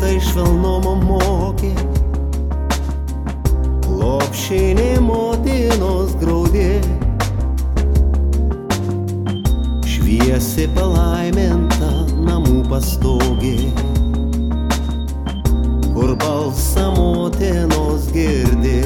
tai švelnumo mokė, lopšinė motinos graudė. Šviesi palaiminta namų pastogė, kur balsą motinos girdė.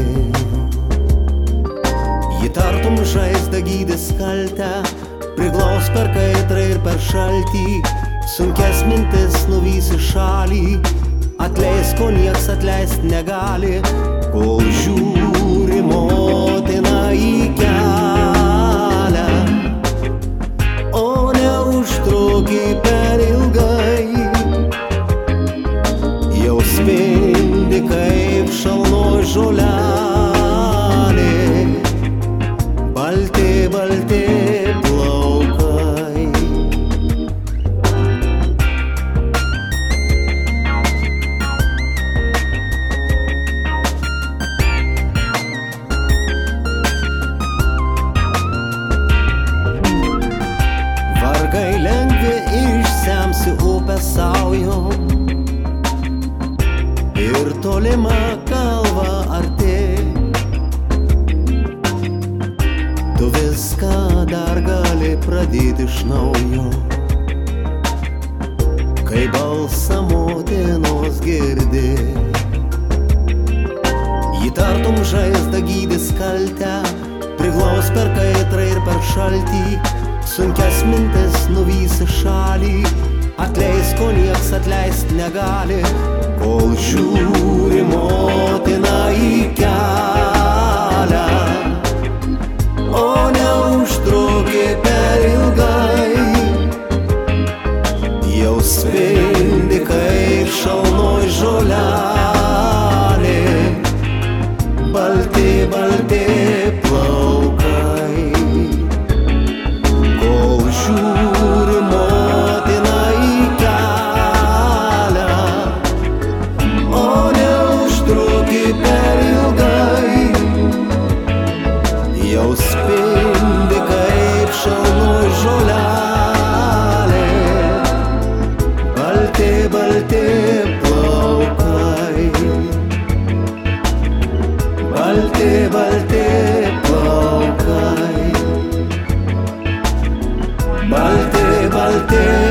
Ji tartum žaizdą gydys kaltę, priglaus per kaitrą ir per šaltį, sunkes mintis nuvys į šalį, atleis, ko nieks atleist negali, kol žiūri motina į kelią. O neužtruki per ilgai, jau spindi kaip šalnoj žolelė, balti, balti plaukai. Vargai lengvi išsemsi upę saujom, ir tolima kalva arti. Tu viską dar gali pradėti iš naujo, kai balsą motinos girdi. Ji tartum žaizdą gydys kaltę, priglaus per kaitrą ir per šaltį, sunkes mintis nuvys į šalį, atleis, ko nieks atleist negali, kol žiūri motina į kelią. O neužtruki per ilgai, jau spindi kaip šalnoj žolelė, balti, balti plaukai. Kol žiūri motina į kelią, o neužtruki per ilgai, jau spindi kaip šalnoj žolelė, balti, balti plaukai. Balti, balti plaukai. Balti, balti